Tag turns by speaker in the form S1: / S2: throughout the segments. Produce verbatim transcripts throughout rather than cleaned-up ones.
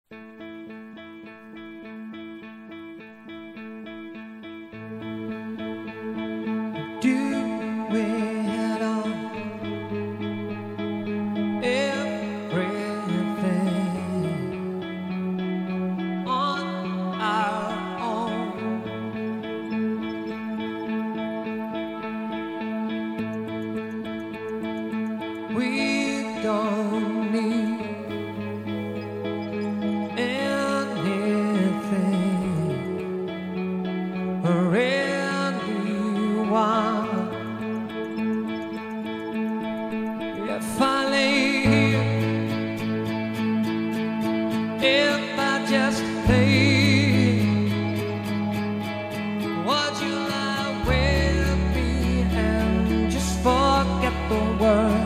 S1: Do we had all everything on our own? We don't need anything or anyone. If I lay here, if I just lay here, would you lie with me and just forget the world?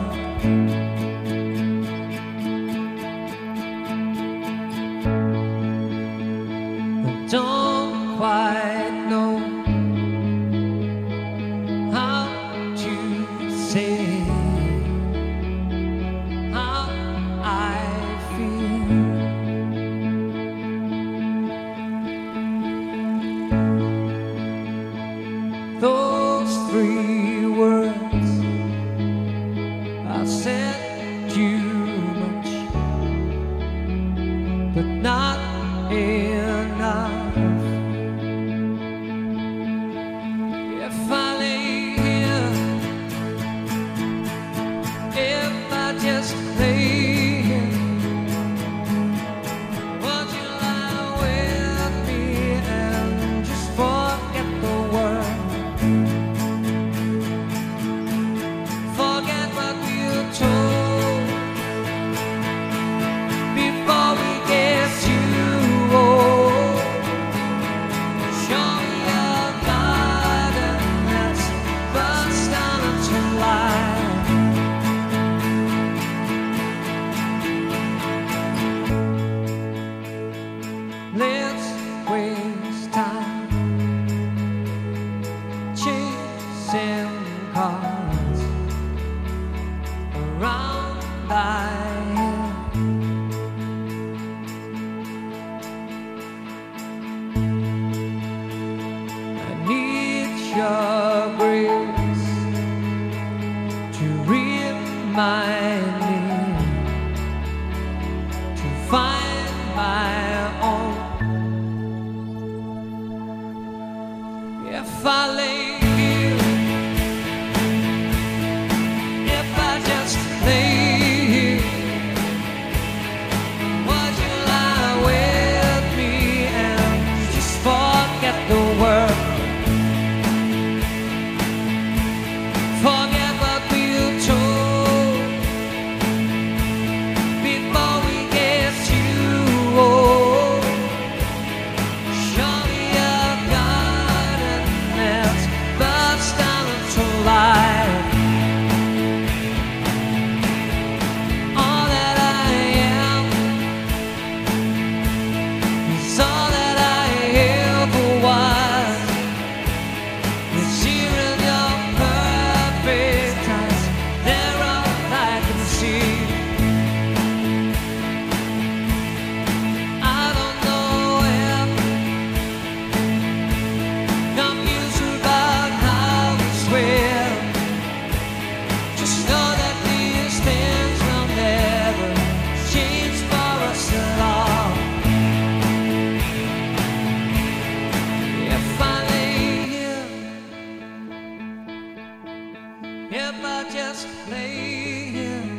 S1: I don't quite know how to say how I feel. Those three words I said too much, but not enough. If I lay here, if I just lay here, would you lie with me and just forget the world? Forget what we're told before we get too old. Show me a garden that's burst down into life. Let's waste time chasing cars around by here. I need your grace to remind me to find my own. If I lay here, if I just lay here, would you lie with me and just forget the world? Forget what we're told before we get too old. Show me a garden that's burst down into life. All that I am is all that I ever was. It's here in your perfect eyes. They're all I can see. I don't know if confused about how we swear. Just know that these things will never change for us at all. If I lay here, if I just lay here,